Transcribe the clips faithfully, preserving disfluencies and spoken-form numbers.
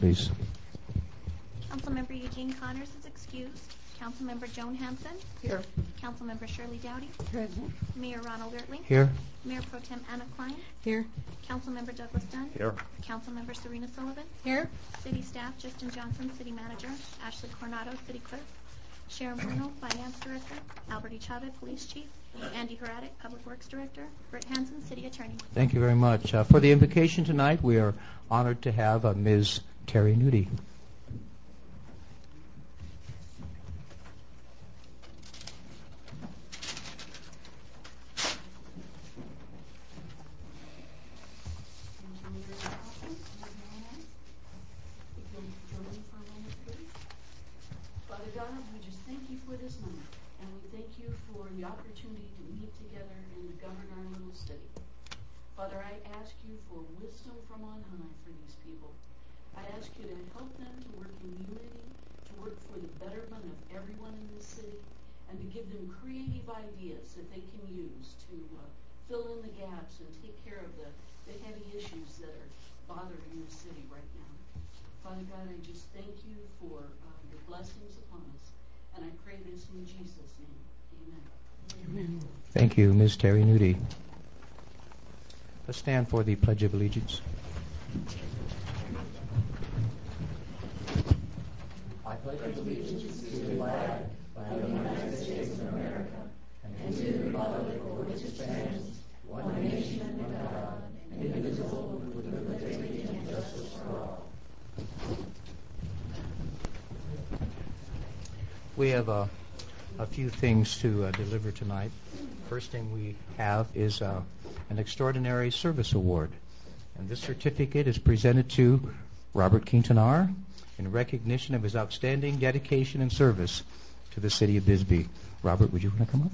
please. Councilmember Eugene Connors is excused. Councilmember Joan Hanson. Here. Councilmember Shirley Dowdy. Present. Mayor Ronald Ertling. Here. Mayor Pro Tem Anna Klein. Here. Councilmember Douglas Dunn. Here. Councilmember Serena Sullivan. Here. City Staff Justin Johnson, City Manager. Ashley Coronado, City Clerk. Sharon Bruno, Finance Director. Albert E. Chavez, Police Chief. Andy Heradic, Public Works Director. Britt Hansen, City Attorney. Thank you very much. Uh, for the invocation tonight, we are honored to have uh, Miz Terry Nudie. Father, I ask you for wisdom from on high for these people. I ask you to help them to work in unity, to work for the betterment of everyone in this city, and to give them creative ideas that they can use to uh, fill in the gaps and take care of the, the heavy issues that are bothering the city right now. Father God, I just thank you for uh, your blessings upon us, and I pray this in Jesus' name. Amen. Amen. Thank you, Miz Terry Nudie. Let's stand for the Pledge of Allegiance. I pledge allegiance to the flag of the United States of America and to the republic for which it stands, one nation under God, indivisible, with liberty and justice for all. We have uh, a few things to uh, deliver tonight. First thing we have is uh, an Extraordinary Service Award. And this certificate is presented to Robert Quintanar in recognition of his outstanding dedication and service to the city of Bisbee. Robert, would you want to come up?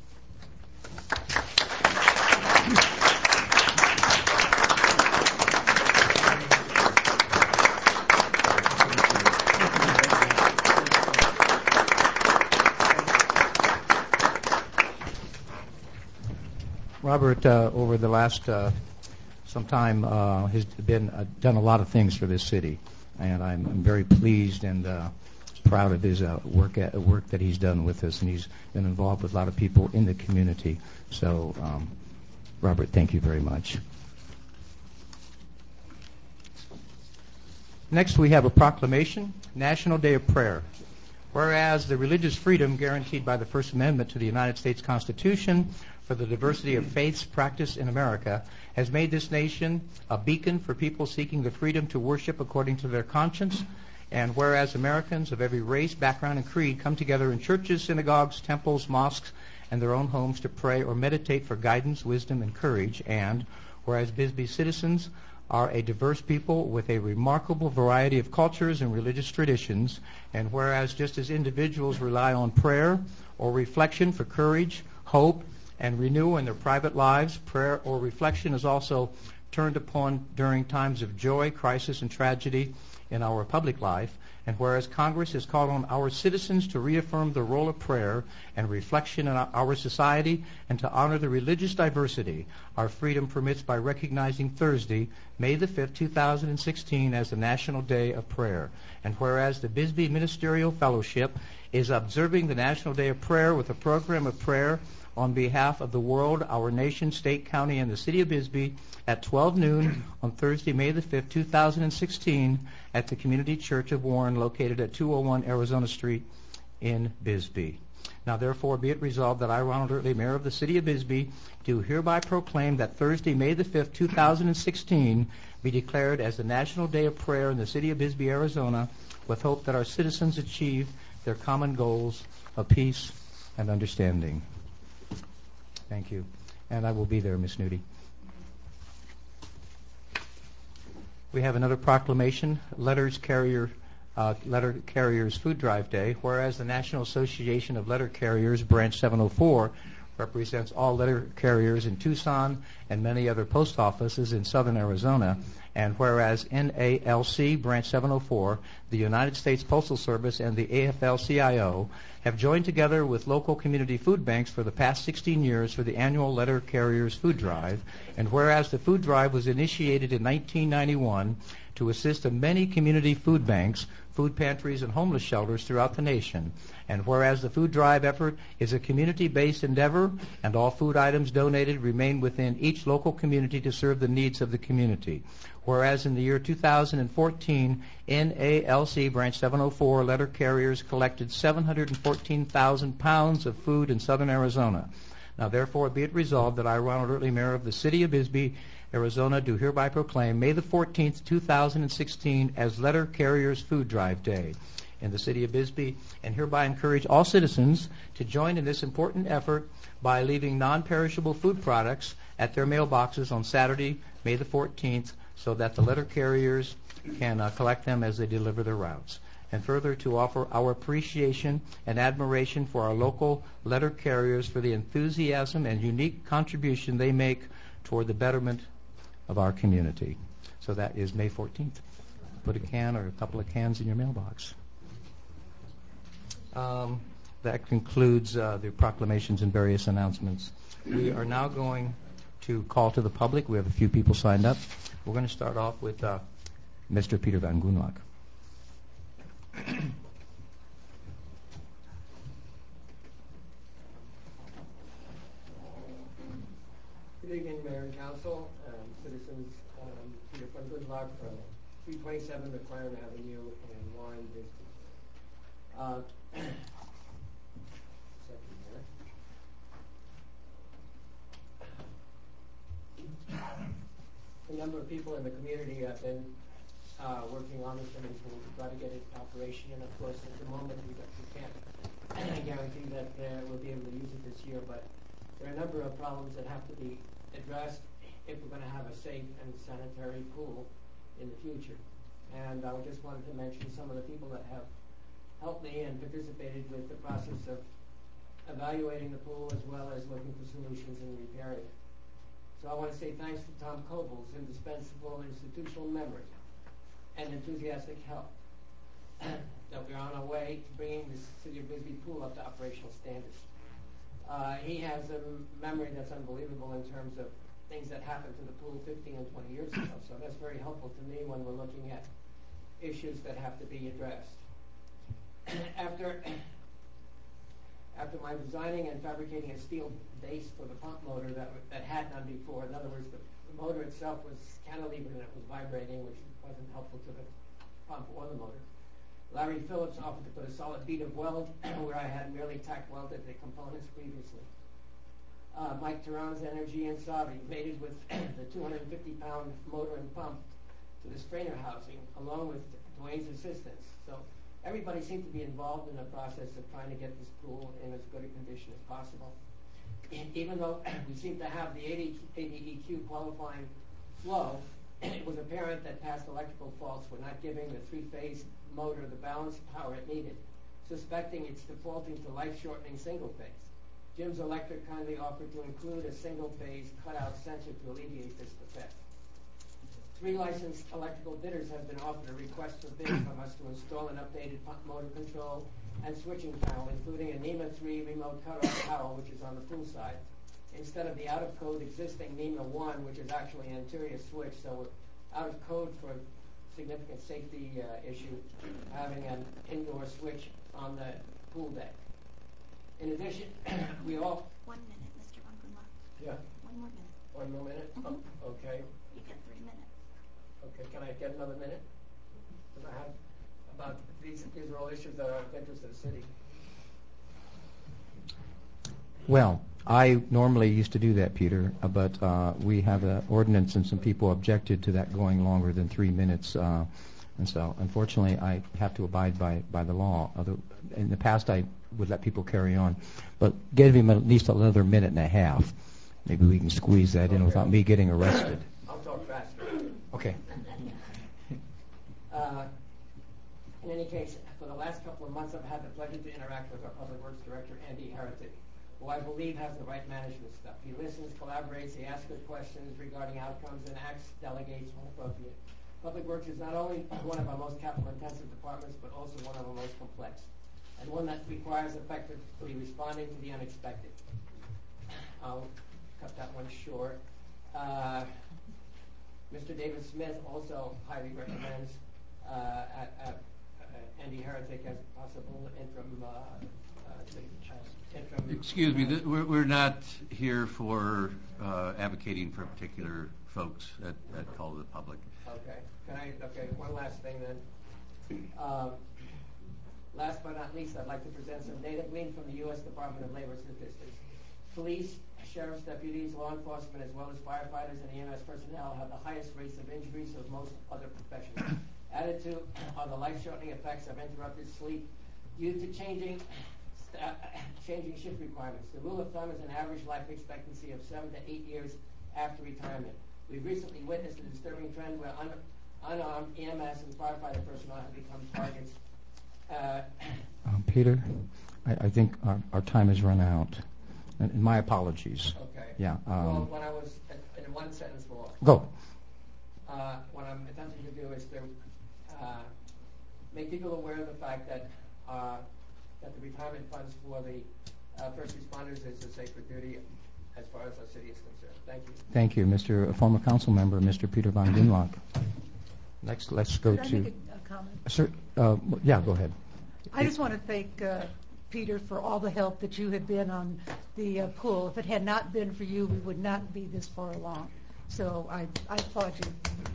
Robert, uh, over the last uh, some time, uh, has been uh, done a lot of things for this city, and I'm, I'm very pleased and uh, proud of his uh, work at, work that he's done with us, and he's been involved with a lot of people in the community. So, um, Robert, thank you very much. Next, we have a proclamation, National Day of Prayer. Whereas the religious freedom guaranteed by the First Amendment to the United States Constitution for the diversity of faiths practiced in America has made this nation a beacon for people seeking the freedom to worship according to their conscience. And whereas Americans of every race, background, and creed come together in churches, synagogues, temples, mosques, and their own homes to pray or meditate for guidance, wisdom, and courage. And whereas Bisbee citizens are a diverse people with a remarkable variety of cultures and religious traditions. And whereas just as individuals rely on prayer or reflection for courage, hope, and renewal in their private lives, prayer or reflection is also turned upon during times of joy, crisis, and tragedy in our public life. And whereas Congress has called on our citizens to reaffirm the role of prayer and reflection in our society and to honor the religious diversity our freedom permits by recognizing Thursday, May the fifth, two thousand sixteen, as the National Day of Prayer. And whereas the Bisbee Ministerial Fellowship is observing the National Day of Prayer with a program of prayer on behalf of the world, our nation, state, county, and the city of Bisbee at twelve noon on Thursday, May the fifth, two thousand sixteen, at the Community Church of Warren, located at two oh one Arizona Street in Bisbee. Now, therefore, be it resolved that I, Ronald Ertling, Mayor of the city of Bisbee, do hereby proclaim that Thursday, May the fifth, two thousand sixteen, be declared as the National Day of Prayer in the city of Bisbee, Arizona, with hope that our citizens achieve their common goals of peace and understanding. Thank you. And I will be there, Miss Nudie. We have another proclamation, Letters Carrier, uh, Letter Carriers Food Drive Day. Whereas the National Association of Letter Carriers, Branch seven oh four, represents all letter carriers in Tucson and many other post offices in southern Arizona. And whereas N A L C Branch seven oh four, the United States Postal Service, and the A F L C I O have joined together with local community food banks for the past sixteen years for the annual Letter Carriers Food Drive. And whereas the food drive was initiated in nineteen ninety-one to assist in many community food banks, food pantries, and homeless shelters throughout the nation. And whereas the food drive effort is a community-based endeavor and all food items donated remain within each local community to serve the needs of the community. Whereas in the year two thousand fourteen, N A L C Branch seven oh four letter carriers collected seven hundred fourteen thousand pounds of food in southern Arizona. Now therefore be it resolved that I, Ronald Early, Mayor of the City of Bisbee, Arizona, do hereby proclaim May the fourteenth, two thousand sixteen as Letter Carriers Food Drive Day in the City of Bisbee, and hereby encourage all citizens to join in this important effort by leaving non-perishable food products at their mailboxes on Saturday, May the fourteenth, so that the letter carriers can uh, collect them as they deliver their routes. And further, to offer our appreciation and admiration for our local letter carriers for the enthusiasm and unique contribution they make toward the betterment of our community. So that is May fourteenth. Put a can or a couple of cans in your mailbox. Um, that concludes uh, the proclamations and various announcements. We are now going to call to the public. We have a few people signed up. We're going to start off with uh, Mister Peter Van Goonlock. Good evening, Mayor and Council, um, citizens. Um, Peter Van Goonlock from three twenty-seven McLaren Avenue in Warren, Bisbee. Uh, second here. A number of people in the community have been uh, working on the swimming pool to try to get it operation, and of course at the moment we, we can't guarantee that uh, we'll be able to use it this year, but there are a number of problems that have to be addressed if we're going to have a safe and sanitary pool in the future. And I just wanted to mention some of the people that have helped me and participated with the process of evaluating the pool as well as looking for solutions in repairing it. So I want to say thanks to Tom Cobles, indispensable institutional memory and enthusiastic help, that we're on our way to bringing the City of Bisbee pool up to operational standards. Uh, he has a memory that's unbelievable in terms of things that happened to the pool fifteen and twenty years ago. So that's very helpful to me when we're looking at issues that have to be addressed. After after my designing and fabricating a steel base for the pump motor that that had none before, in other words, the, the motor itself was cantilevered and it was vibrating, which wasn't helpful to the pump or the motor. Larry Phillips offered to put a solid bead of weld where I had merely tack welded the components previously. Uh, Mike Tehran's Energy and Savi mated with the two hundred fifty pound motor and pump to the strainer housing, along with Dwayne's assistance. So everybody seemed to be involved in the process of trying to get this pool in as good a condition as possible. Even though we seem to have the A D E Q qualifying flow, it was apparent that past electrical faults were not giving the three-phase motor the balanced power it needed, suspecting it's defaulting to life-shortening single-phase. Jim's Electric kindly offered to include a single-phase cutout sensor to alleviate this defect. Three licensed electrical bidders have been offered a request for bid from us to install an updated pump motor control and switching panel, including a NEMA three remote cutoff panel, which is on the pool side, instead of the out-of-code existing NEMA one, which is actually an interior switch, so we're out of code for significant safety uh, issue, having an indoor switch on the pool deck. In addition, we all... One minute, Mister Van Goonlock. Yeah. One more minute. One more minute? Mm-hmm. Oh, okay. You get three minutes. Okay, can I get another minute? Because I have about these, these are all issues that are of interest to the city. Well, I normally used to do that, Peter, uh, but uh, we have an ordinance and some people objected to that going longer than three minutes. Uh, and so, unfortunately, I have to abide by, by the law. Although in the past, I would let people carry on. But give him at least another minute and a half. Maybe we can squeeze that in without me getting arrested. I'll talk faster. Okay. Uh, in any case, for the last couple of months, I've had the pleasure to interact with our Public Works Director, Andy Heritage, who I believe has the right management stuff. He listens, collaborates, he asks good questions regarding outcomes, and acts, delegates when appropriate. Public Works is not only one of our most capital-intensive departments, but also one of our most complex, and one that requires effectively responding to the unexpected. I'll cut that one short. Uh, Mister David Smith also highly recommends uh, at, at, uh, Andy Heretic as possible interim. Uh, uh, interim Excuse me, th- we're, we're not here for uh, advocating for particular folks at, at Call to the Public. Okay. Can I? Okay. One last thing then. Um, last but not least, I'd like to present some data gleaned from the U S Department of Labor Statistics. Police, sheriff's deputies, law enforcement, as well as firefighters and E M S personnel have the highest rates of injuries of most other professions. Added to are the life-shortening effects of interrupted sleep due to changing sta- changing shift requirements. The rule of thumb is an average life expectancy of seven to eight years after retirement. We've recently witnessed a disturbing trend where un- unarmed E M S and firefighter personnel have become targets. Uh, Um, Peter, I, I think our, our time has run out. And, and my apologies. okay. Yeah. Um, well, when I was in, in one sentence more. Go. Uh, what I'm attempting to do is to uh, make people aware of the fact that uh, that the retirement funds for the uh, first responders is a sacred duty as far as our city is concerned. Thank you. Thank you, Mister former council member, Mister Peter Von Ginlock. Next, let's go Could I to. make a, a comment? Sir, uh, yeah, go ahead. I just want to thank uh, Peter for all the help that you have been on the uh, pool. If it had not been for you, we would not be this far along. So I, I applaud you.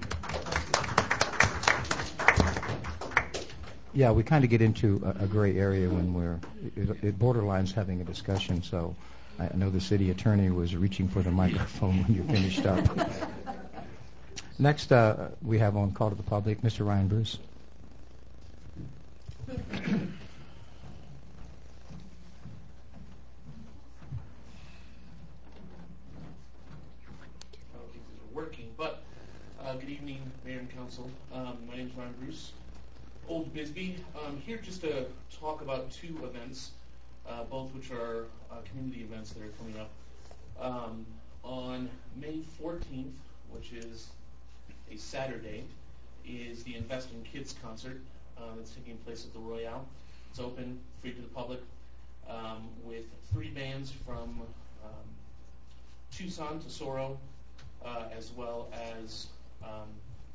Yeah, we kind of get into a, a gray area when we're it, it borderlines having a discussion. So I know the city attorney was reaching for the microphone when you finished up. Next, uh, we have on Call to the Public, Mister Ryan Bruce. Working, but uh, good evening, Mayor and Council. Um, my name is Ryan Bruce, Old Bisbee. I'm here just to talk about two events, uh, both which are uh, community events that are coming up. Um, on May fourteenth, which is a Saturday, is the Invest in Kids concert uh, that's taking place at the Royale. It's open, free to the public, um, with three bands from um, Tucson, Tesoro, Uh, as well as um,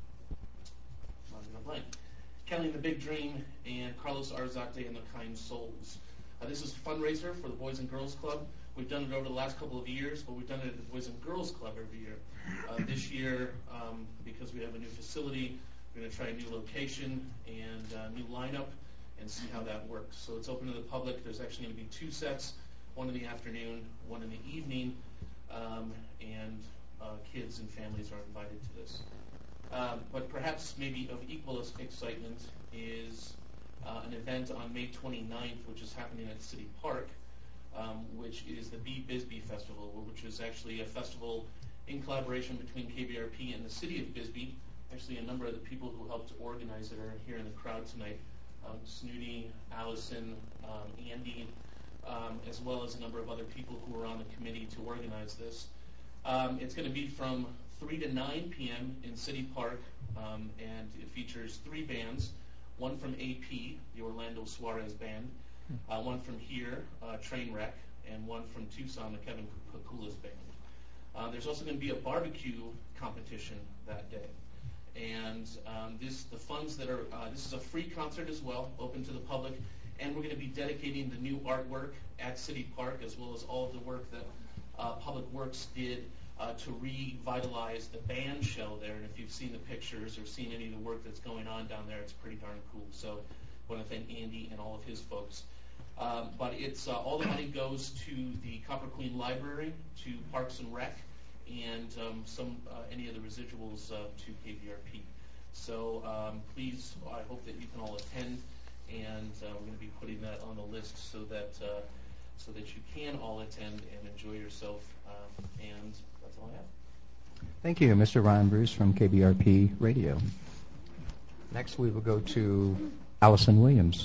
I'm gonna blank. Kelly and the Big Dream and Carlos Arzate and the Kind Souls. Uh, this is a fundraiser for the Boys and Girls Club. We've done it over the last couple of years, but we've done it at the Boys and Girls Club every year. Uh, this year, um, because we have a new facility, we're going to try a new location and a new lineup and see how that works. So it's open to the public. There's actually going to be two sets, one in the afternoon, one in the evening, um, and Uh, kids and families are invited to this. Um, but perhaps maybe of equal excitement is uh, an event on May twenty-ninth, which is happening at City Park, um, which is the Be Bisbee Festival, which is actually a festival in collaboration between K B R P and the City of Bisbee. Actually, a number of the people who helped organize it are here in the crowd tonight. Um, Snooty, Allison, um, Andy, um, as well as a number of other people who were on the committee to organize this. Um, it's going to be from three to nine p.m. in City Park, um, and it features three bands, one from A P, the Orlando Suarez Band, uh, one from here, uh, Trainwreck, and one from Tucson, the Kevin Pakulas Band. Uh, there's also going to be a barbecue competition that day. And um, this, the funds that are, uh, this is a free concert as well, open to the public, and we're going to be dedicating the new artwork at City Park, as well as all of the work that Uh, Public Works did uh, to revitalize the band shell there. And if you've seen the pictures or seen any of the work that's going on down there, it's pretty darn cool. So I want to thank Andy and all of his folks. Um, but it's uh, all the money goes to the Copper Queen Library, to Parks and Rec, and um, some uh, any of the residuals uh, to K B R P. So um, please, I hope that you can all attend, and uh, we're going to be putting that on the list so that uh, so that you can all attend and enjoy yourself. Um, and that's all I have. Thank you, Mister Ryan Bruce from K B R P Radio. Next, we will go to Allison Williams.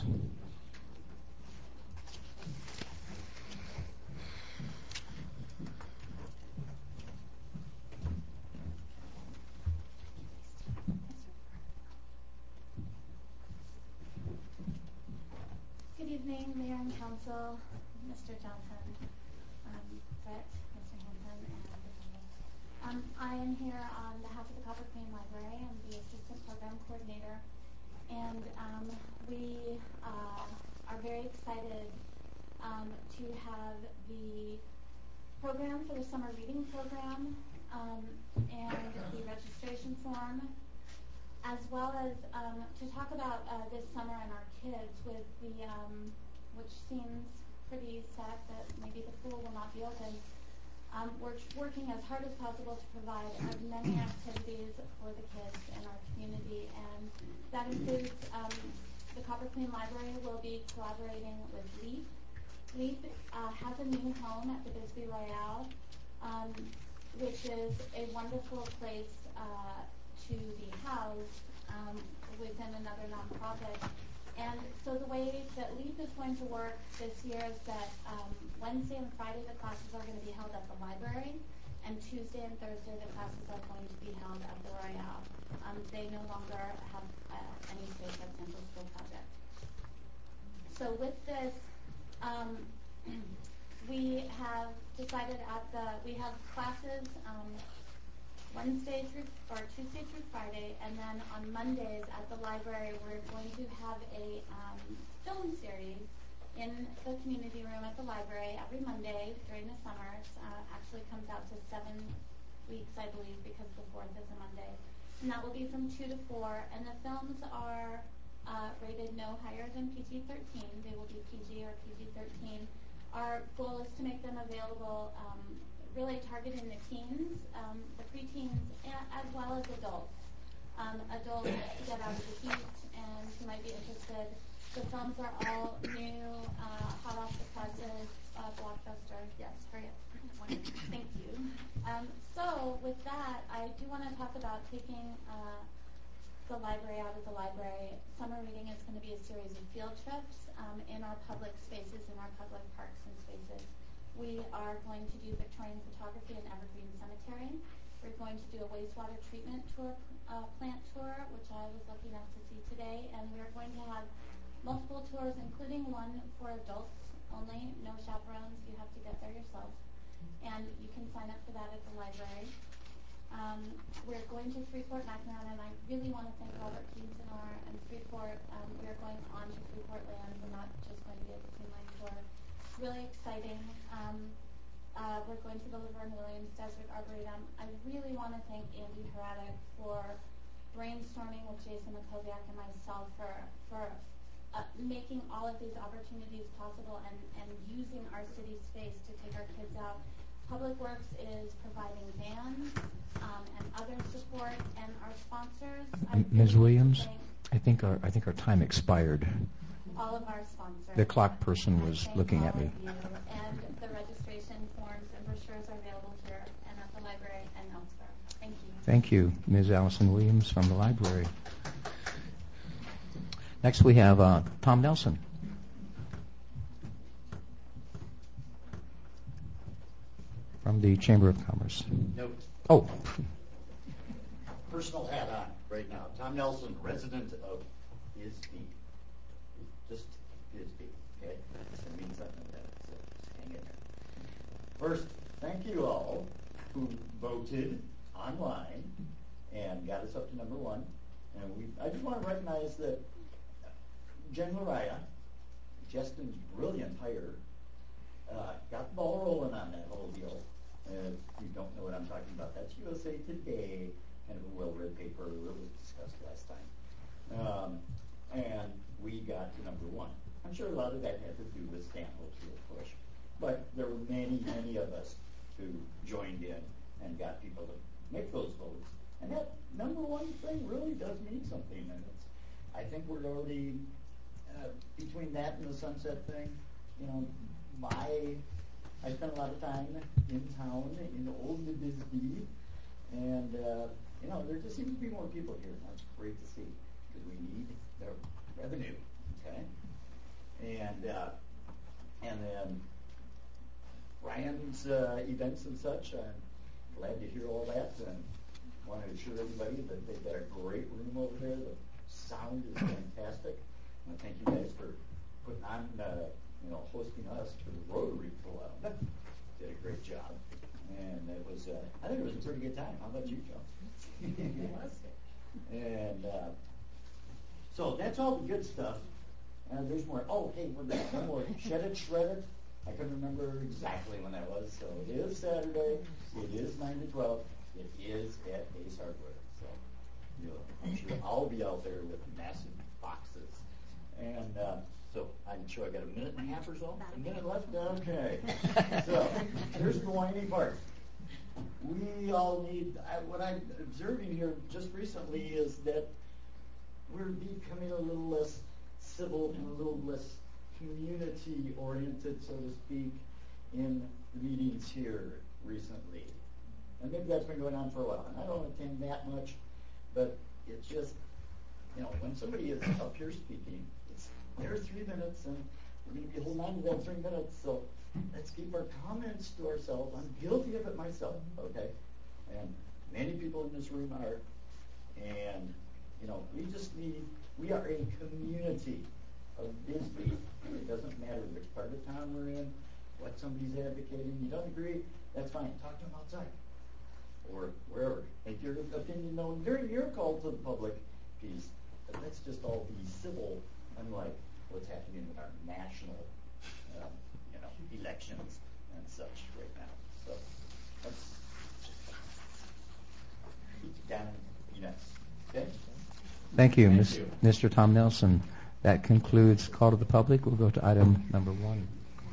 evening, Mayor and Council, Mister Johnson, um, Brett, Mister Hanson, and um, I am here on behalf of the Copper Queen Library. I'm the Assistant Program Coordinator, and um, we uh, are very excited um, to have the program for the summer reading program um, and the registration form, as well as um, to talk about uh, this summer and our kids with the, um, which seems pretty sad that maybe the pool will not be open. Um, we're working as hard as possible to provide as many activities for the kids in our community, and that includes um, the Copper Queen Library will be collaborating with LEAP. LEAP uh, has a new home at the Bisbee Royale, um, which is a wonderful place uh, to be housed um, within another nonprofit. And so the way that LEAP is going to work this year is that um, Wednesday and Friday the classes are going to be held at the library, and Tuesday and Thursday the classes are going to be held at the Royale. Um, they no longer have uh, any space at Central School Project. So with this, um, we have decided at the, we have classes um, Wednesday through, or Tuesday through Friday, and then on Mondays at the library we're going to have a um, film series in the community room at the library every Monday during the summer. It uh, actually comes out to seven weeks, I believe, because the fourth is a Monday. And that will be from two to four, and the films are uh, rated no higher than P G thirteen. They will be P G or P G thirteen. Our goal is to make them available um, really targeting the teens, um, the preteens, as well as adults. Um, adults to get out of the heat and who might be interested. The films are all new, uh, hot off the presses, uh, blockbuster. Yes, hurry up. Thank you. Um, so with that, I do want to talk about taking uh, the library out of the library. Summer reading is going to be a series of field trips um, in our public spaces, in our public parks and spaces. We are going to do Victorian photography in Evergreen Cemetery. We're going to do a wastewater treatment tour, uh, plant tour, which I was lucky enough to see today, and we're going to have multiple tours, including one for adults only, no chaperones. You have to get there yourself, and you can sign up for that at the library. Um, we're going to Freeport-McMoRan, and I really want to thank Robert Quintanar and Freeport. Um, we're going on to Freeport land. We're not just going to be a Disneyland tour. It's really exciting. Um, uh, we're going to the Laverne Williams Desert Arboretum. I really want to thank Andy Hradek for brainstorming with Jason Makoviak and myself for, for uh, making all of these opportunities possible and, and using our city space to take our kids out. Public Works is providing vans um, and other support, and our sponsors. I Miz really Williams, thank I think our I think our time expired. all of our sponsors. The clock person I was thank looking all at me. of you, and the registration forms and brochures are available here and at the library and elsewhere. Thank you. Thank you, Miz Allison Williams from the library. Next we have uh, Tom Nelson. From the Chamber of Commerce. Note. Oh. Personal hat on right now. Tom Nelson, resident of Bisbee. Just Bisbee, okay? That means something like that, so just hang in there. First, thank you all who voted online and got us up to number one. And we, I just want to recognize that Jen Mariah, Justin's brilliant hire, uh, got the ball rolling on that whole deal. Uh, if you don't know what I'm talking about, that's U S A Today, kind of a well-read paper. It was discussed last time. Um, and we got to number one. I'm sure a lot of that had to do with Stanhope's real push. But there were many, many of us who joined in and got people to make those votes. And that number one thing really does mean something. And it's, I think we're already, uh, between that and the Sunset thing, you know, my... I spent a lot of time in town, in old Bisbee, and, uh, you know, there just seems to be more people here, and that's great to see, because we need the revenue, okay? And, uh, and then Ryan's uh, events and such, I'm glad to hear all that, and want to assure everybody that they've got a great room over there. The sound is fantastic. I thank you guys for putting on, uh, you know, hosting us for the Rotary Club. Did a great job. And it was, uh, I think it was a pretty good time. How about you, Joe? And uh, so that's all the good stuff. And there's more. Oh, hey, one more. Shed It, Shred It. I couldn't remember exactly when that was. So it is Saturday. It is nine to twelve. It is at Ace Hardware. So you know, I'm sure I'll be out there with massive boxes. And uh, so I'm sure I got a minute and a half or so. A minute left? Okay. So here's the whiny part. We all need, I, what I'm observing here just recently is that we're becoming a little less civil and a little less community-oriented, so to speak, in the meetings here recently. And maybe that's been going on for a while. And I don't attend that much, but it's just, you know, when somebody is up here speaking, it's their three minutes, and we're going to be holding on to that three minutes, so let's keep our comments to ourselves. I'm guilty of it myself, okay? And many people in this room are. And, you know, we just need, we are a community of Bisbee. It doesn't matter which part of town we're in, what somebody's advocating. You don't agree, that's fine. Talk to them outside or wherever. Make your opinion known during your call to the public piece. But let's just all be civil, unlike what's happening in our national um, you know, elections and such right now. So let's keep it down, you know. Okay? Thank you, Thank Miz you. Mister Tom Nelson. That concludes call to the public. We'll go to item number one.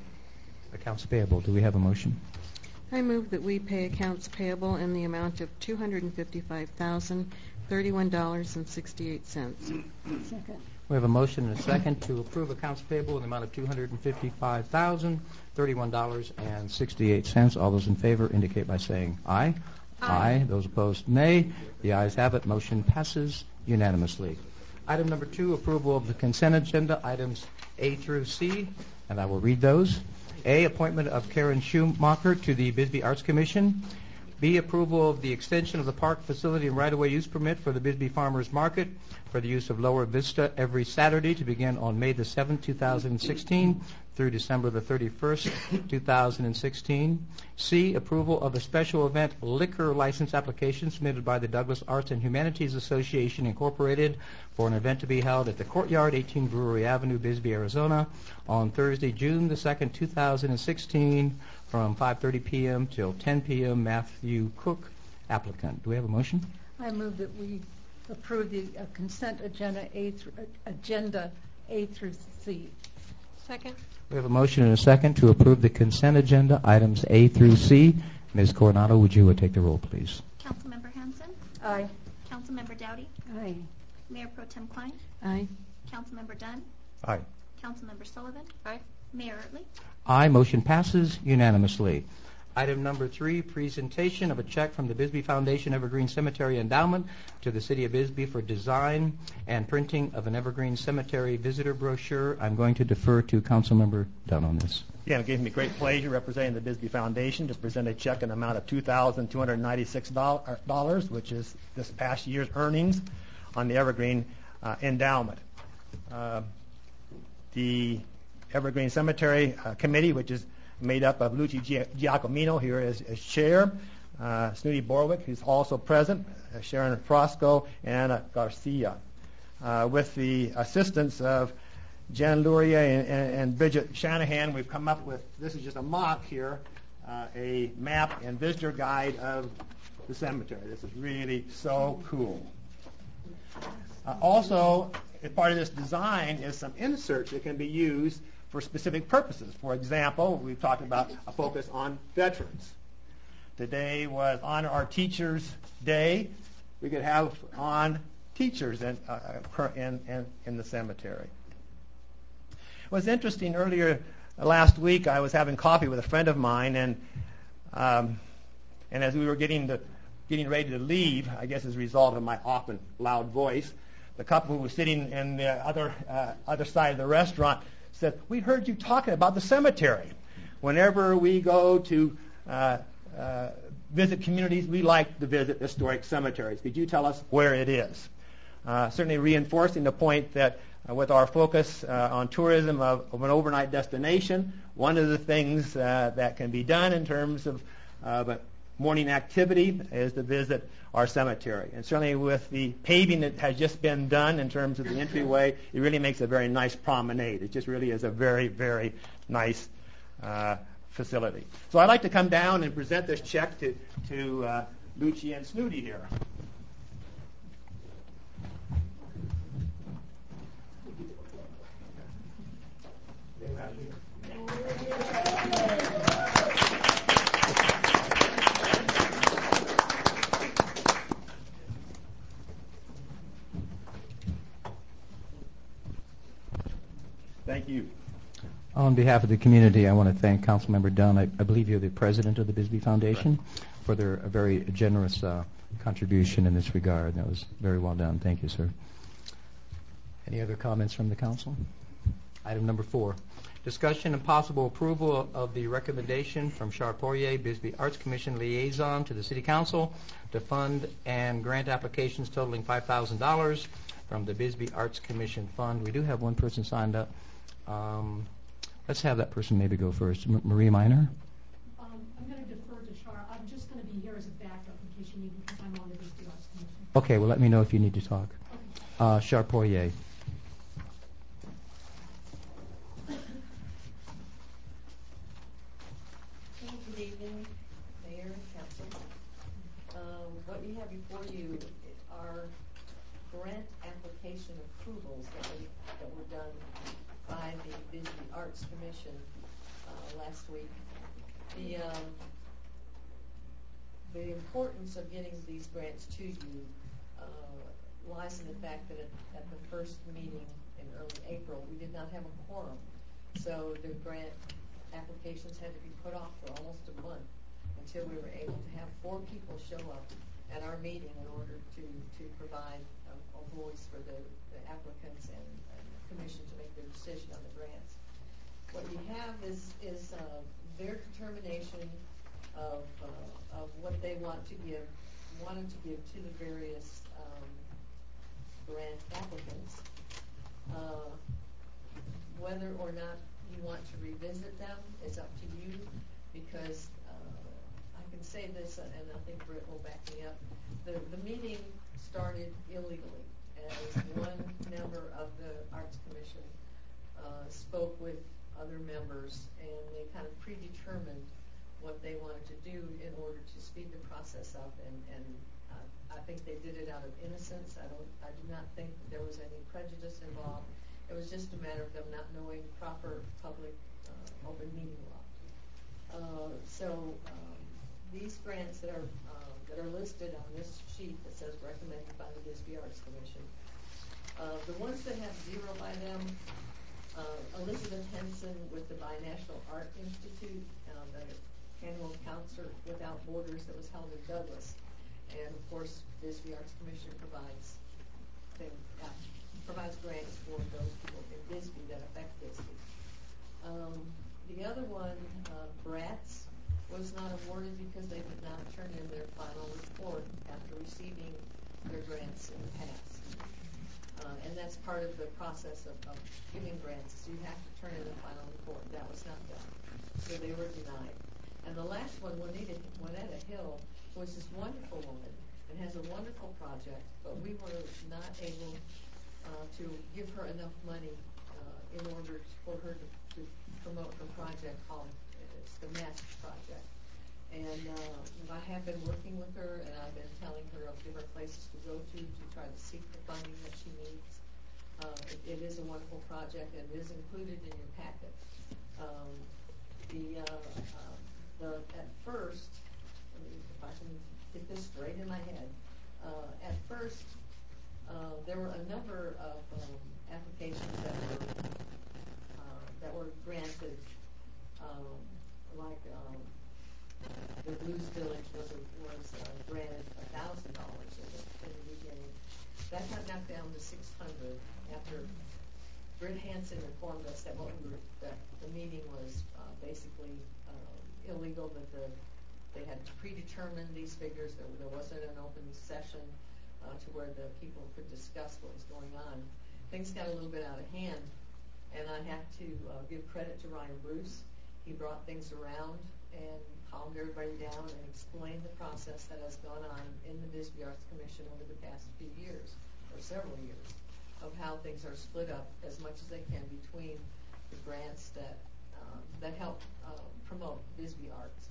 Accounts payable. Do we have a motion? I move that we pay accounts payable in the amount of two hundred fifty-five thousand thirty-one dollars and sixty-eight cents. Second. We have a motion and a second to approve accounts payable in the amount of two hundred fifty-five thousand thirty-one dollars and sixty-eight cents. All those in favor indicate by saying aye. Aye. Aye. Those opposed, nay. The ayes have it. Motion passes unanimously. Item number two, approval of the consent agenda, items A through C, and I will read those. A, appointment of Karen Schumacher to the Bisbee Arts Commission. B, approval of the extension of the park facility and right-of-way use permit for the Bisbee Farmers Market for the use of Lower Vista every Saturday to begin on May the seventh, two thousand sixteen through December the thirty-first, two thousand sixteen. C, approval of a special event liquor license application submitted by the Douglas Arts and Humanities Association, Incorporated, for an event to be held at the Courtyard, eighteen Brewery Avenue, Bisbee, Arizona, on Thursday, June the second, two thousand sixteen, from five thirty p.m. till ten p.m. Matthew Cook, applicant. Do we have a motion? I move that we approve the uh, consent agenda A through uh, agenda A through C. Second. We have a motion and a second to approve the consent agenda, items A through C. Miz Coronado, would you uh, take the roll, please? Councilmember Hanson? Aye. Councilmember Dowdy? Aye. Mayor Pro Tem Klein? Aye. Councilmember Dunn? Aye. Councilmember Sullivan? Aye. Mayor Utley? Aye. Motion passes unanimously. Item number three, presentation of a check from the Bisbee Foundation Evergreen Cemetery Endowment to the City of Bisbee for design and printing of an Evergreen Cemetery visitor brochure. I'm going to defer to Councilmember Dunn on this. Again, it gives me great pleasure representing the Bisbee Foundation to present a check in the amount of two thousand two hundred ninety-six dollars, which is this past year's earnings on the Evergreen uh, Endowment. Uh, the Evergreen Cemetery uh, Committee, which is made up of Lucy Giacomino here as, as chair, uh, Snooty Borwick, who's also present, uh, Sharon Frosco, and Anna Garcia, uh, with the assistance of Jen Luria and, and, and Bridget Shanahan. We've come up with, this is just a mock here, uh, a map and visitor guide of the cemetery. This is really so cool. Uh, also, as part of this design is some inserts that can be used for specific purposes. For example, we've talked about a focus on veterans. Today was Honor Our Teachers Day. We could have on teachers in, uh, in, in, in the cemetery. It was interesting, earlier last week I was having coffee with a friend of mine, and um, and as we were getting, the, getting ready to leave, I guess as a result of my often loud voice, the couple who was sitting in the other, uh, other side of the restaurant said, "We heard you talking about the cemetery. Whenever we go to uh, uh, visit communities, we like to visit historic cemeteries. Could you tell us where it is?" uh, certainly reinforcing the point that uh, with our focus uh, on tourism of, of an overnight destination, one of the things uh, that can be done in terms of uh, morning activity is to visit our cemetery. And certainly with the paving that has just been done in terms of the entryway, it really makes a very nice promenade. It just really is a very, very nice uh, facility. So I'd like to come down and present this check to, to uh, Lucci and Snooty here. Thank you. On behalf of the community, I want to thank Councilmember Dunn. I, I believe you're the president of the Bisbee Foundation, right, for their a very generous uh, contribution in this regard. That was very well done. Thank you, sir. Any other comments from the council? Item number four. Discussion and possible approval of the recommendation from Char Poirier, Bisbee Arts Commission liaison to the City Council to fund and grant applications totaling five thousand dollars from the Bisbee Arts Commission Fund. We do have one person signed up. Um, let's have that person maybe go first. M- Maria Miner? Um, I'm going to defer to Char. I'm just going to be here as a backup in case you need me because I'm on the Bisbee Arts Commission. Okay, well, let me know if you need to talk. Okay. Uh, Char Poirier. Good evening, Mayor and Council. Um, what you have before you are grant application approvals that, we, that were done by the Bisbee Arts Commission uh, last week. The, um, the importance of getting these grants to you uh, lies in the fact that at, at the first meeting in early April, we did not have a quorum. So the grant applications had to be put off for almost a month until we were able to have four people show up at our meeting in order to, to provide a, a voice for the, the applicants and, and the commission to make their decision on the grants. What we have is, is uh, their determination of, uh, of what they want to give, wanted to give to the various um, grant applicants. Uh, whether or not you want to revisit them is up to you, because uh, I can say this, and I think Britt will back me up. The, the meeting started illegally, as one member of the Arts Commission uh, spoke with other members, and they kind of predetermined what they wanted to do in order to speed the process up, and, and uh, I think they did it out of innocence. I don't, I do not think that there was any prejudice involved. It was just a matter of them not knowing proper public uh, open meeting law. Uh, so um, these grants that are uh, that are listed on this sheet that says recommended by the Bisbee Arts Commission, uh, the ones that have zero by them, uh, Elizabeth Henson with the Binational Art Institute, uh, the annual Concert Without Borders that was held in Douglas, and of course Bisbee Arts Commission provides things. Uh, provides grants for those people in Bisbee that affect Bisbee. Um, the other one, uh, Bratz, was not awarded because they did not turn in their final report after receiving their grants in the past. Uh, and that's part of the process of, of giving grants. So you have to turn in the final report. That was not done. So they were denied. And the last one, Juanita, Juanetta Hill, was this wonderful woman and has a wonderful project, but we were not able Uh, to give her enough money uh, in order for her to, to promote her project called uh, it's the Match Project. And uh, I have been working with her, and I've been telling her of different places to go to to try to seek the funding that she needs. Uh, it, it is a wonderful project, and it is included in your packet. Um, the, uh, uh, the at first, let me, if I can get this straight in my head, uh, at first. Uh, there were a number of um, applications that were uh, that were granted, um, like um, the Blues Village was was uh, granted a thousand dollars in the beginning. That got knocked down to six hundred after Britt Hansen informed us that what we were that the meeting was uh, basically uh, illegal. That the they had predetermined these figures. That there wasn't an open session. uh, to where the people could discuss what was going on. Things got a little bit out of hand, and I have to uh, give credit to Ryan Bruce. He brought things around and calmed everybody down and explained the process that has gone on in the Bisbee Arts Commission over the past few years, or several years, of how things are split up as much as they can between the grants that um, that help uh, promote Bisbee arts.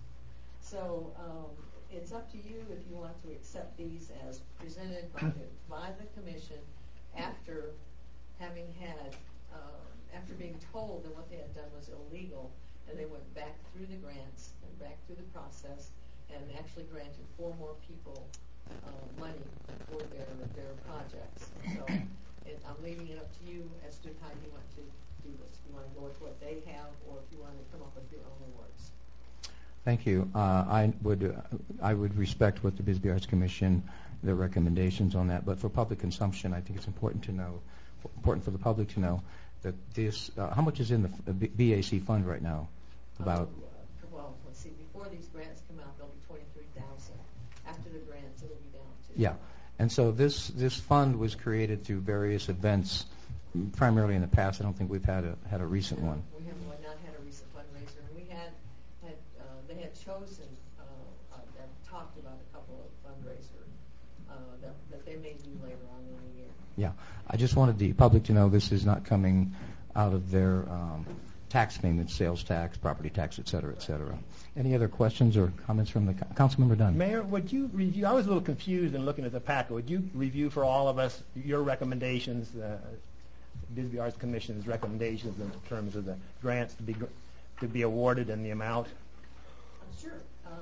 So um, it's up to you if you want to accept these as presented by the, by the commission after having had, uh, after being told that what they had done was illegal, and they went back through the grants and back through the process and actually granted four more people uh, money for their their projects. So it, I'm leaving it up to you as to how you want to do this. If you want to go with what they have, or if you want to come up with your own awards. Thank you. Uh, I would uh, I would respect what the Bisbee Arts Commission, their recommendations on that. But for public consumption, I think it's important to know, important for the public to know that this. Uh, how much is in the f- B A C fund right now? About. Um, uh, well, let's see. Before these grants come out, they'll be twenty-three thousand. After the grants, it'll be down to. Yeah, and so this this fund was created through various events, primarily in the past. I don't think we've had a had a recent one. We have not had a recent fundraiser, and we had had uh, they had chosen uh, uh, and talked about a couple of fundraisers uh, that that they may do later on in the year. Yeah, I just wanted the public to know this is not coming out of their um, tax payments, sales tax, property tax, et cetera, et cetera. Any other questions or comments from the co- Councilmember Dunn? Mayor, would you review, I was a little confused in looking at the packet. Would you review for all of us your recommendations, uh, Bisbee Arts Commission's recommendations in terms of the grants to be gr- to be awarded and the amount? Uh, sure. Um,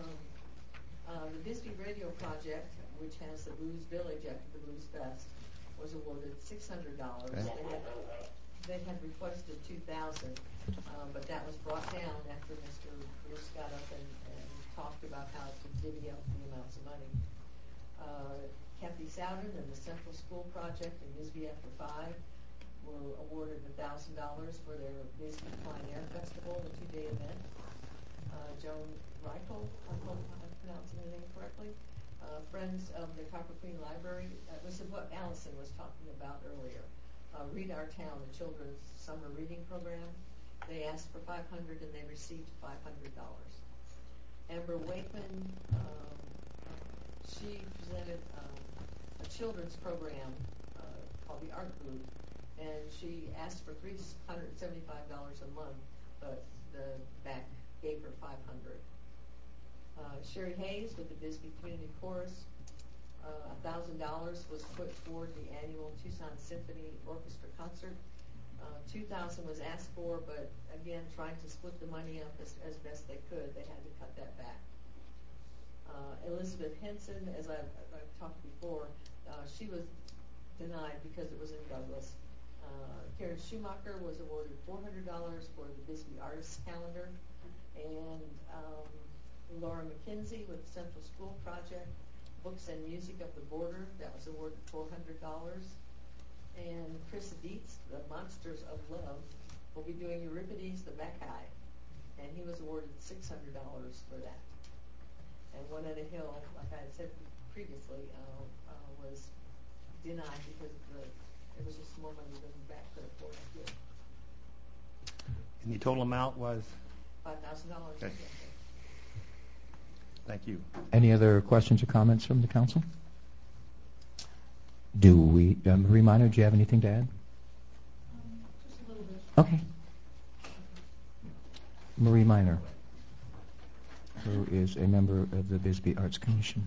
uh, the Bisbee Radio Project, which has the Blues Village after the Blues Fest, was awarded six hundred dollars. Okay. They had, they had requested two thousand dollars, um, but that was brought down after Mister Bruce got up and, and talked about how to divvy up the amounts of money. Uh, Kathy Souden and the Central School Project in Bisbee After Five were awarded one thousand dollars for their Bisbee Fine Air Festival, a two-day event. Uh, Joan Reichel, I hope I'm pronouncing the name correctly, uh, Friends of the Copper Queen Library. That was what Allison was talking about earlier. Uh, Read Our Town, the children's summer reading program. They asked for five hundred dollars and they received five hundred dollars. Amber Wakeman, um, she presented um, a children's program uh, called the Art Group, and she asked for three hundred seventy-five dollars a month, but the back gave her five hundred dollars. Uh, Sherry Hayes with the Bisbee Community Chorus, uh, one thousand dollars was put toward the annual Tucson Symphony Orchestra concert. Uh, two thousand dollars was asked for, but again, trying to split the money up as, as best they could, they had to cut that back. Uh, Elizabeth Henson, as I've, I've talked before, uh, she was denied because it was in Douglas. Uh, Karen Schumacher was awarded four hundred dollars for the Bisbee Artists Calendar, and um, Laura McKenzie with the Central School Project, Books and Music of the Border, that was awarded four hundred dollars. And Chris Dietz, the Monsters of Love, will be doing Euripides the Bacchae, and he was awarded six hundred dollars for that. And One at a Hill, like I had said previously, uh, uh, was denied because the, it was just more money than the back could afford to give. And the total amount was? five thousand dollars. Okay. Thank you. Any other questions or comments from the council? Do we, uh, Marie Minor, do you have anything to add? Um, just a little bit. Okay. Marie Minor, who is a member of the Bisbee Arts Commission.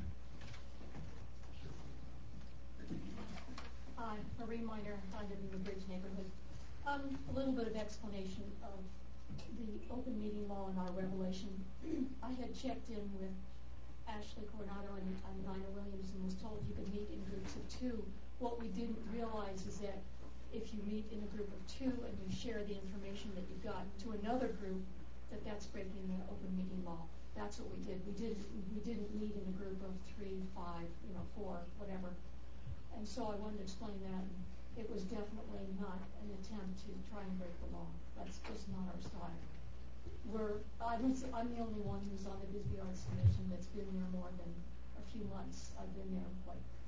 Hi, Marie Minor. I live in the Bridge neighborhood. Um, a little bit of explanation of the open meeting law and our revelation. I had checked in with Ashley Coronado and, and Nina Williams and was told you could meet in groups of two. What we didn't realize is that if you meet in a group of two and you share the information that you've got to another group, that that's breaking the open meeting law. That's what we did. We didn't we didn't meet in a group of three, five, you know, four, whatever. And so I wanted to explain that. And it was definitely not an attempt to try and break the law. That's just not our style. We're, I was, I'm the only one who's on the Bisbee Arts Commission that's been there more than a few months. I've been there, like,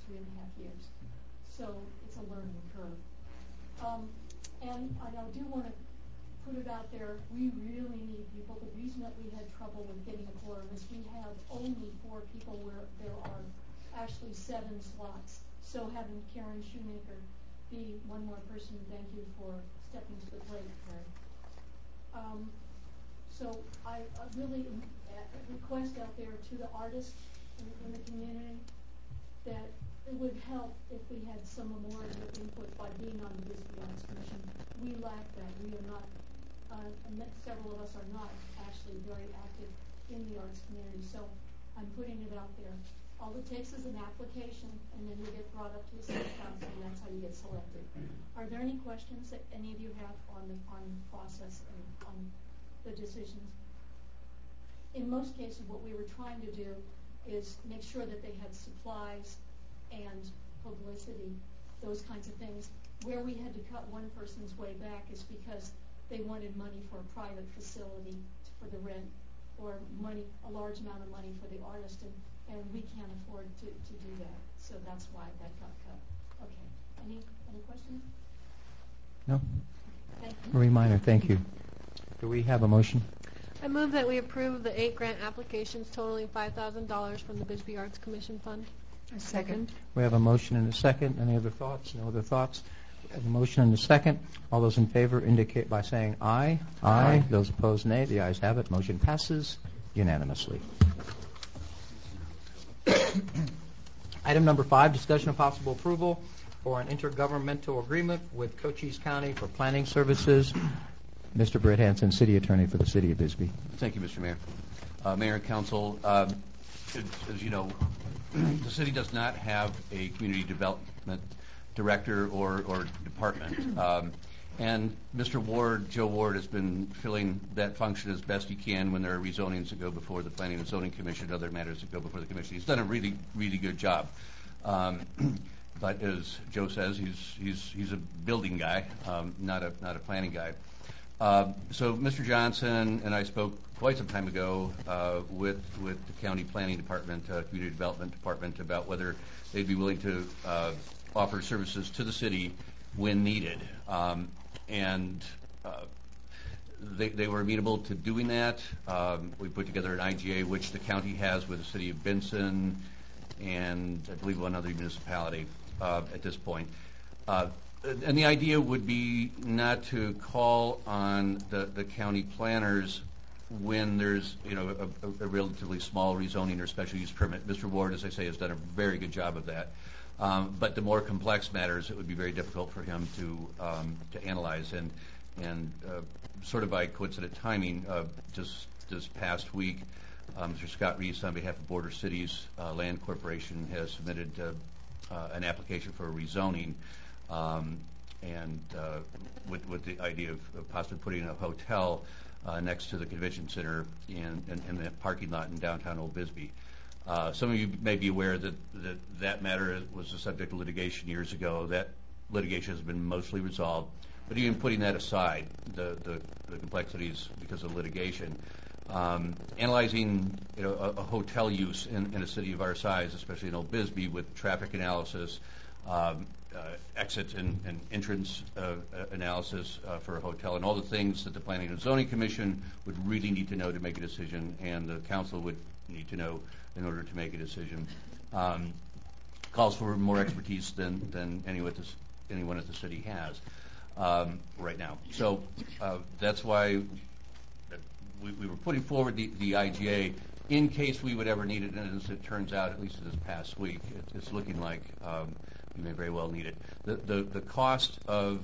three and a half years. So it's a learning curve. Um, and I do want to put it out there, we really need people. The reason that we had trouble with getting a quorum is we have only four people where there are actually seven slots. So having Karen Shoemaker be one more person, thank you for stepping to the plate, Karen. Um, so I, I really uh, request out there to the artists in, in the community that it would help if we had some more of your input by being on the Bisbee Arts Commission. We lack that. We are not, uh, and several of us are not actually very active in the arts community. So I'm putting it out there. All it takes is an application, and then you get brought up to the city council, and that's how you get selected. Are there any questions that any of you have on the on process and on the decisions? In most cases, what we were trying to do is make sure that they had supplies and publicity, those kinds of things. Where we had to cut one person's way back is because they wanted money for a private facility for the rent, or money, a large amount of money for the artist, and, and we can't afford to, to do that. So that's why that got cut. Okay. Any any questions? No. Thank you. Marie Minor, thank you. Do we have a motion? I move that we approve the eight grant applications totaling five thousand dollars from the Bisbee Arts Commission Fund. A second. We have a motion and a second. Any other thoughts? No other thoughts? We have a motion and a second. All those in favor indicate by saying aye. Aye. Aye. Those opposed, nay. The ayes have it. Motion passes unanimously. Item number five, discussion of possible approval for an intergovernmental agreement with Cochise County for planning services. Mister Brett Hanson, City Attorney for the City of Bisbee. Thank you, Mister Mayor. Uh, Mayor and Council, um, as, as you know, the city does not have a community development director or, or department. Um, and Mister Ward, Joe Ward, has been filling that function as best he can when there are rezonings that go before the Planning and Zoning Commission, other matters that go before the Commission. He's done a really, really good job. Um, but as Joe says, he's he's he's a building guy, um, not a not a planning guy. Uh, so Mister Johnson and I spoke quite some time ago uh, with with the county planning department, uh, community development department, about whether they'd be willing to uh, offer services to the city when needed. Um, and uh, they, they were amenable to doing that. Um, we put together an I G A, which the county has with the city of Benson and I believe one other municipality uh, at this point. Uh, and the idea would be not to call on the, the county planners when there's, you know, a, a relatively small rezoning or special use permit. Mister Ward, as I say, has done a very good job of that. Um, but the more complex matters, it would be very difficult for him to um, to analyze. And and uh, sort of by coincident timing, uh, just this past week, uh, Mister Scott Reese, on behalf of Border Cities uh, Land Corporation, has submitted uh, uh, an application for a rezoning, um, and uh, with with the idea of, of possibly putting a hotel uh, next to the convention center in, in, in the parking lot in downtown Old Bisbee. Uh, some of you may be aware that, that that matter was the subject of litigation years ago. That litigation has been mostly resolved. But even putting that aside, the, the, the complexities because of litigation, um, analyzing, you know, a, a hotel use in, in a city of our size, especially in Old Bisbee, with traffic analysis, um, uh, exit and, and entrance uh, analysis uh, for a hotel, and all the things that the Planning and Zoning Commission would really need to know to make a decision, and the council would need to know in order to make a decision, um, calls for more expertise than, than anyone, at the, anyone at the city has um, right now. So uh, that's why we, we were putting forward the, the I G A in case we would ever need it, and as it turns out, at least this past week, it, it's looking like um, we may very well need it. The, the, the cost of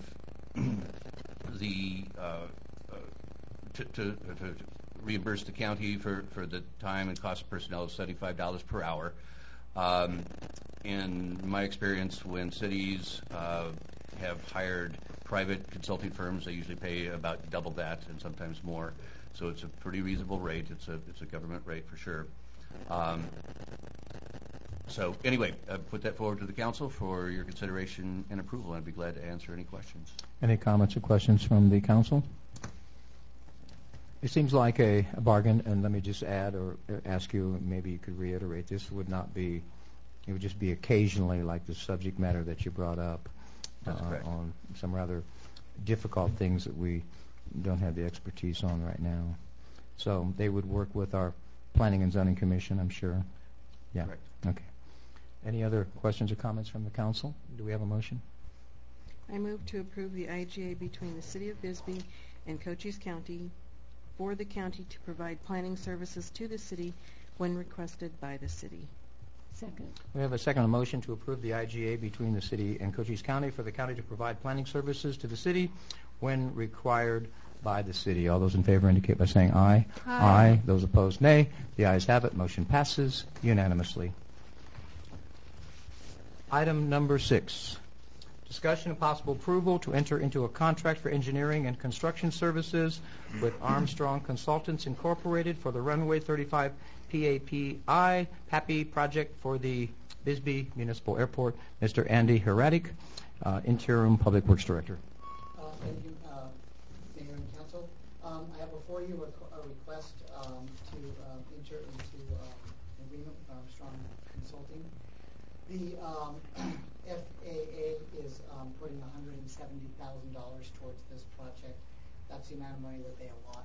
the uh, uh, to, to, to reimburse the county for, for the time and cost of personnel is seventy-five dollars per hour. Um, in my experience, when cities uh, have hired private consulting firms, they usually pay about double that and sometimes more. So it's a pretty reasonable rate. It's a it's a government rate for sure. Um, so anyway, I put that forward to the council for your consideration and approval, and I'd be glad to answer any questions. Any comments or questions from the council? It seems like a, a bargain, and let me just add or ask you, maybe you could reiterate, this would not be It would just be occasionally, like the subject matter that you brought up, That's correct. on some rather difficult things that we don't have the expertise on right now. So they would work with our Planning and Zoning Commission, I'm sure. Yeah. Correct. Okay. Any other questions or comments from the council? Do we have a motion? I move to approve the I G A between the City of Bisbee and Cochise County for the county to provide planning services to the city when requested by the city. Second. We have a second motion to approve the I G A between the city and Cochise County for the county to provide planning services to the city when required by the city. All those in favor indicate by saying aye. Aye. Aye. Those opposed, nay. The ayes have it. Motion passes unanimously. Item number six. Discussion and possible approval to enter into a contract for engineering and construction services with Armstrong Consultants Incorporated for the Runway thirty-five P A P I PAPI project for the Bisbee Municipal Airport. Mister Andy Heradik, uh, Interim Public Works Director. Uh, thank you, uh, Mayor and Council. Um, I have before you a, a request um, to uh, enter into um, an agreement with Armstrong Consulting. The um, F A A is um, putting one hundred seventy thousand dollars towards this project. That's the amount of money that they allot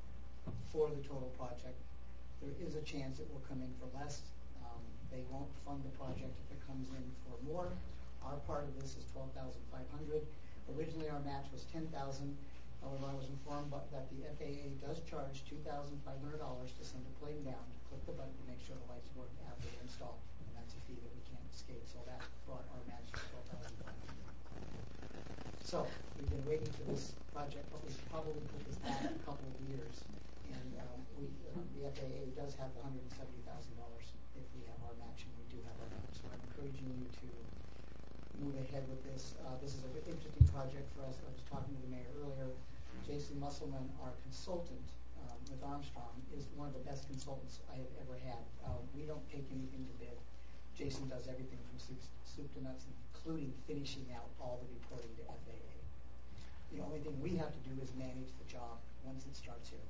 for the total project. There is a chance it will come in for less. Um, they won't fund the project if it comes in for more. Our part of this is twelve thousand five hundred dollars. Originally, our match was ten thousand dollars. However, I was informed but that the F A A does charge two thousand five hundred dollars to send a plane down to click the button to make sure the lights work after they're installed. And that's a fee that we can't escape. So that brought our match to twelve thousand five hundred dollars. So we've been waiting for this project, but we probably put this back a couple of years. And um, we, uh, the F A A does have one hundred seventy thousand dollars if we have our match, and we do have our match. So I'm encouraging you to move ahead with this. Uh, this is an interesting project for us. I was talking to the mayor earlier. Jason Musselman, our consultant um, with Armstrong, is one of the best consultants I have ever had. Uh, we don't take anything to bid. Jason does everything from soup, soup to nuts, including finishing out all the reporting to F A A. The only thing we have to do is manage the job once it starts here.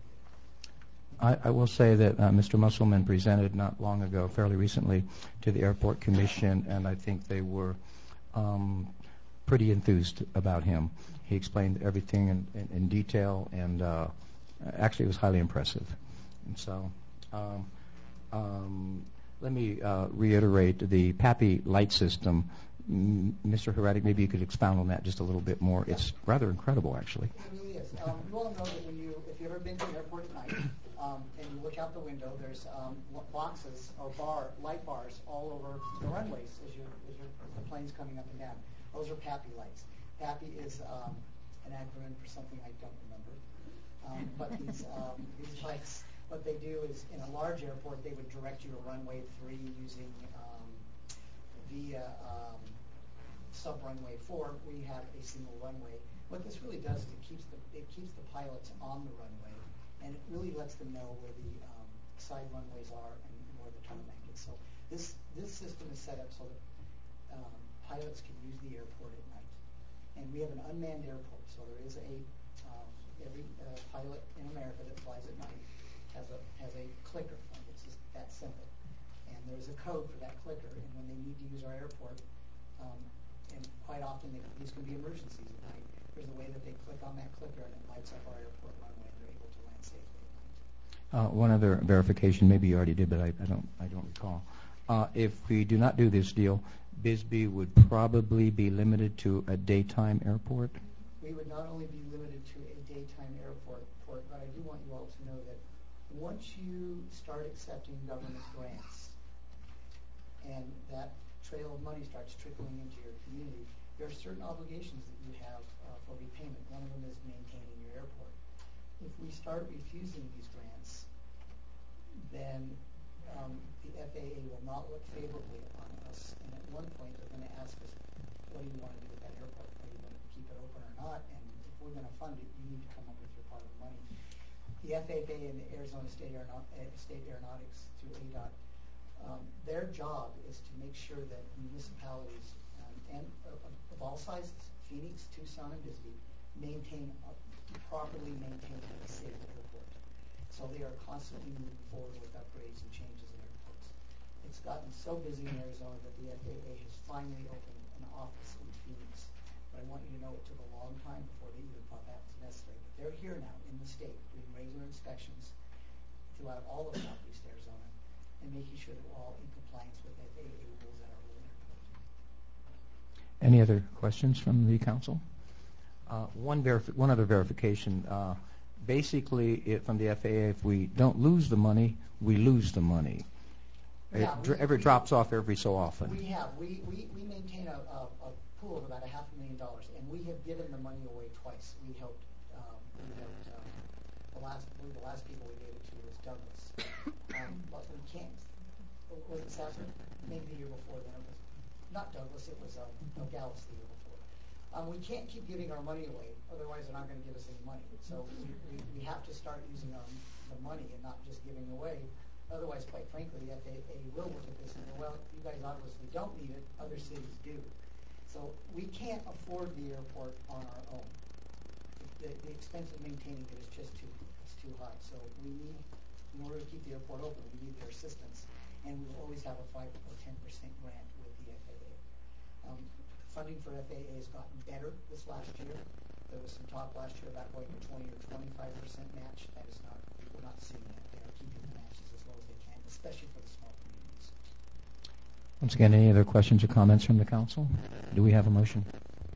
I, I will say that uh, Mister Musselman presented not long ago, fairly recently, to the Airport Commission, and I think they were um, pretty enthused about him. He explained everything in, in, in detail, and uh, actually it was highly impressive. And so, um, um, let me uh, reiterate the PAPI light system. M- Mister Heradik, maybe you could expound on that just a little bit more. It's rather incredible, actually. It really is. Um, you all know that when you, if you've ever been to an airport at night, um, and you look out the window, there's um, boxes or bar light bars all over the runways as, you, as your, the plane's coming up and down. Those are PAPI lights. PAPI is um, an acronym for something I don't remember. Um, but these, um, these lights, what they do is, in a large airport, they would direct you to runway three using um, via um, sub-runway four. We have a single runway. What this really does is it keeps the it keeps the pilots on the runway, and it really lets them know where the um, side runways are and where the tarmac is. So this this system is set up so that um, pilots can use the airport at night. And we have an unmanned airport, so there is a um, every uh, pilot in America that flies at night has a has a clicker. It's just that simple. And there's a code for that clicker. And when they need to use our airport, um, and quite often they, these can be emergencies at night, there's a way that they click on that clicker and it lights up our airport runway, and they're able to land safely at night. Uh, one other verification, maybe you already did, but I, I don't I don't recall. Uh, if we do not do this deal, Bisbee would probably be limited to a daytime airport? We would not only be limited to a daytime airport, port, but I do want you all to know that once you start accepting government grants and that trail of money starts trickling into your community, there are certain obligations that you have uh, for repayment. One of them is maintaining your airport. If we start refusing these grants, then um, the F A A will not look favorably upon us, and at one point they're going to ask us, what do you want to do with that airport? Are you going to keep it open or not? And if we're going to fund it, you need to come up with your part of the money. The F A A and the Arizona State, Aeronaut- uh, State Aeronautics through A D O T, um, their job is to make sure that municipalities um, and uh, of all sizes, Phoenix, Tucson, and Bisbee, maintain a properly maintained and safe airport. So they are constantly moving forward with upgrades and changes in airports. It's gotten so busy in Arizona that the F A A has finally opened an office in Phoenix. But I want you to know it took a long time before they even thought that was necessary. But they're here now in the state doing regular inspections throughout all of southeast Arizona and making sure that we're all in compliance with F A A rules that are in their code. Any other questions from the council? Uh, one, verif- one other verification. Uh, basically, it, from the F A A, if we don't lose the money, we lose the money. Yeah, it we- dr- every we- drops off every so often. We have. We, we, we maintain a, a, a pool of about a half a million dollars, and we have given the money away twice. We helped, um, we helped um, the last one of the last people we gave it to was Douglas. Um, but we can't. Was it Sasser? Maybe the year before then. It was not Douglas. It was um, Nogales the year before. Um, we can't keep giving our money away, otherwise they're not going to give us any money. So we, we, we have to start using our, the money and not just giving away. Otherwise, quite frankly, the F A A will look at this and go, well, you guys obviously don't need it, other cities do. So we can't afford the airport on our own. The, the expense of maintaining it is just too, it's too high. So we need, in order to keep the airport open, we need their assistance. And we will always have a five or ten percent grant with the F A A. Um, funding for F A A has gotten better this last year. There was some talk last year about going to twenty or twenty-five percent match. That is not, we're not seeing that. They are keeping the matches as low as they can, especially for the small communities. Once again, any other questions or comments from the council? Do we have a motion?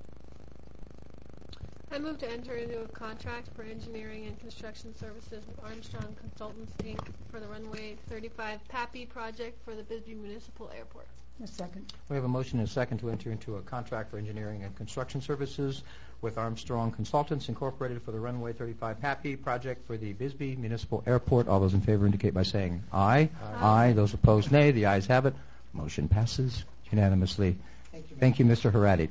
I move to enter into a contract for engineering and construction services with Armstrong Consultants, Incorporated for the Runway thirty-five P A P I project for the Bisbee Municipal Airport. A second. We have a motion and a second to enter into a contract for engineering and construction services with Armstrong Consultants Incorporated for the Runway thirty-five P A P I project for the Bisbee Municipal Airport. All those in favor indicate by saying aye. Aye. Aye. Those opposed, nay. The ayes have it. Motion passes unanimously. Thank you, Thank you, Mister Haradi.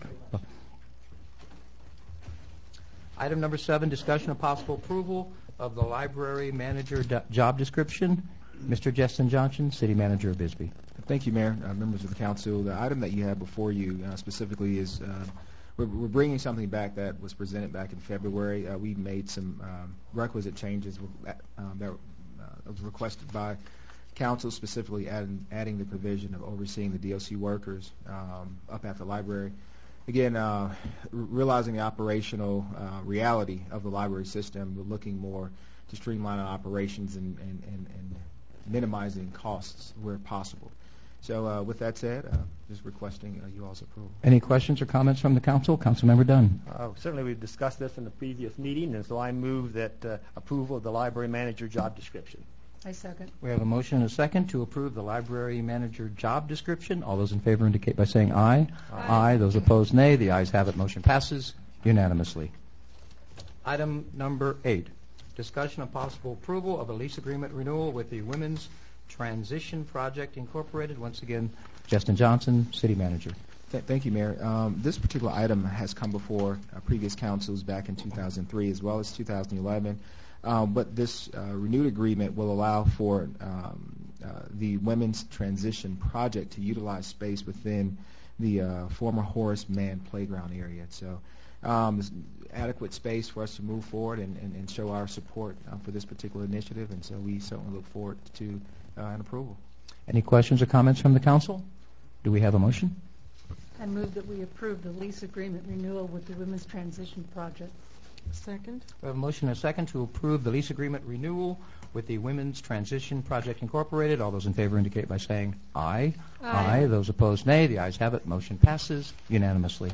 Item number seven, discussion of possible approval of the library manager do- job description. Mister Justin Johnson, City Manager of Bisbee. Thank you, Mayor, uh, members of the council. The item that you have before you uh, specifically is uh, we're, we're bringing something back that was presented back in February. Uh, we made some um, requisite changes um, that uh, was requested by council, specifically adding, adding the provision of overseeing the D O C workers um, up at the library. Again, uh, realizing the operational uh, reality of the library system, we're looking more to streamline our operations and, and, and, and minimizing costs where possible. So uh, with that said, uh, just requesting uh, you all's approval. Any questions or comments from the council? Councilmember Dunn. Uh, certainly we've discussed this in the previous meeting, and so I move that uh, approval of the library manager job description. I second. We have a motion and a second to approve the library manager job description. All those in favor indicate by saying aye. Aye. Aye. Those opposed, nay. The ayes have it. Motion passes unanimously. Item number eight, discussion of possible approval of a lease agreement renewal with the Women's Transition Project Incorporated. Once again, Justin Johnson, City Manager. Th- thank you, Mayor. Um, this particular item has come before uh, previous councils back in two thousand three as well as two thousand eleven. Um, but this uh, renewed agreement will allow for um, uh, the Women's Transition Project to utilize space within the uh, former Horace Mann playground area. So um, there's adequate space for us to move forward and, and, and show our support uh, for this particular initiative, and so we certainly look forward to uh, an approval. Any questions or comments from the council? Do we have a motion? I move that we approve the lease agreement renewal with the Women's Transition Project. Second. We have a motion and a second to approve the lease agreement renewal with the Women's Transition Project Incorporated. All those in favor indicate by saying aye. Aye. Aye. Those opposed, nay. The ayes have it. Motion passes unanimously.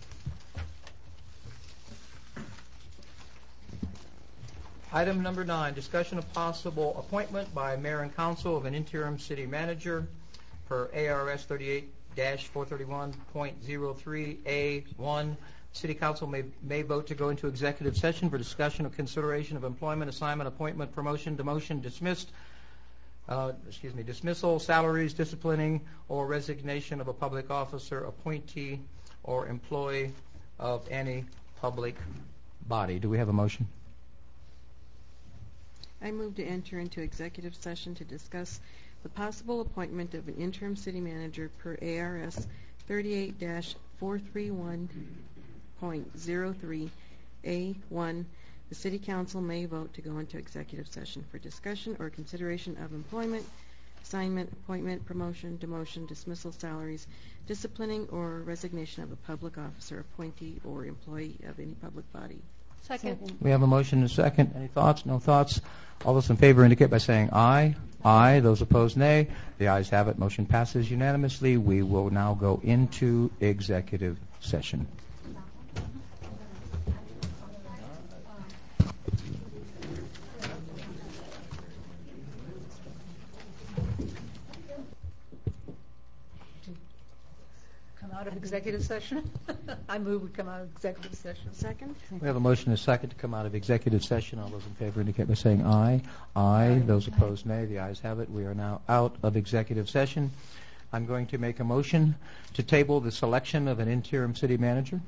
Item number nine, discussion of possible appointment by mayor and council of an interim city manager per A R S thirty-eight dash four thirty-one point oh three A one. City Council may, may vote to go into executive session for discussion of consideration of employment, assignment, appointment, promotion, demotion, dismissed, uh, excuse me, dismissal, salaries, disciplining, or resignation of a public officer, appointee, or employee of any public body. Do we have a motion? I move to enter into executive session to discuss the possible appointment of an interim city manager per A R S thirty-eight dash four thirty-one point oh three A one. The City Council may vote to go into executive session for discussion or consideration of employment, assignment, appointment, promotion, demotion, dismissal, salaries, disciplining, or resignation of a public officer, appointee, or employee of any public body. Second. We have a motion and a second. Any thoughts? No thoughts? All those in favor indicate by saying aye. Aye. Those opposed, nay. The ayes have it. Motion passes unanimously. We will now go into executive session. Come out of executive session? I move we come out of executive session. Second. We have a motion and a second to come out of executive session. All those in favor indicate by saying aye. Aye. Those opposed, nay. The ayes have it. We are now out of executive session. I'm going to make a motion to table the selection of an interim city manager.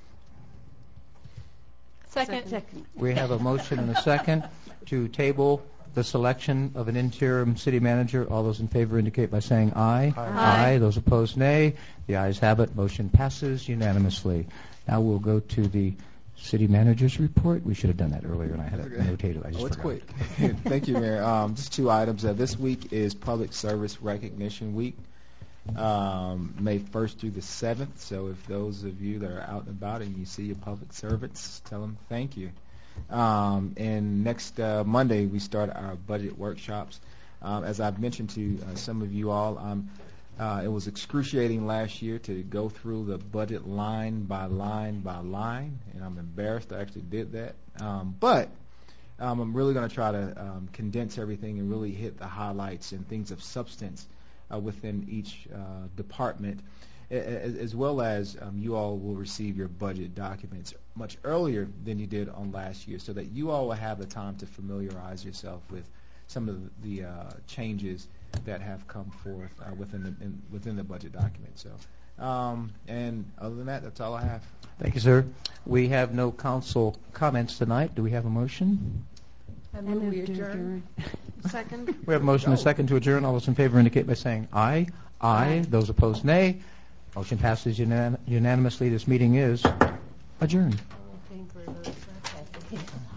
Second. Second. We have a motion and a second to table the selection of an interim city manager. All those in favor indicate by saying aye. Aye. Aye. Those opposed, nay. The ayes have it. Motion passes unanimously. Now we'll go to the city manager's report. We should have done that earlier, and I had it Okay. notated. I just Oh, it's forgot. quick. Thank you, Mayor. Um, just two items. Uh, this week is Public Service Recognition Week, um, May first through the seventh. So if those of you that are out and about and you see your public servants, tell them thank you. Um, and next uh, Monday, we start our budget workshops. Um, as I've mentioned to uh, some of you all, um, uh, it was excruciating last year to go through the budget line by line by line, and I'm embarrassed I actually did that. Um, but um, I'm really going to try to um, condense everything and really hit the highlights and things of substance uh, within each uh, department, as, as well as um, you all will receive your budget documents much earlier than you did on last year, so that you all will have the time to familiarize yourself with some of the, the uh, changes that have come forth uh, within the in, within the budget document. So, um, and other than that, that's all I have. Thank you, sir. We have no council comments tonight. Do we have a motion? I move we adjourn. Second. We have a motion and a second to adjourn. All those in favor indicate by saying aye. Aye. Aye. Those opposed, nay. Motion passes unan- unanimously. This meeting is adjourned. I think we're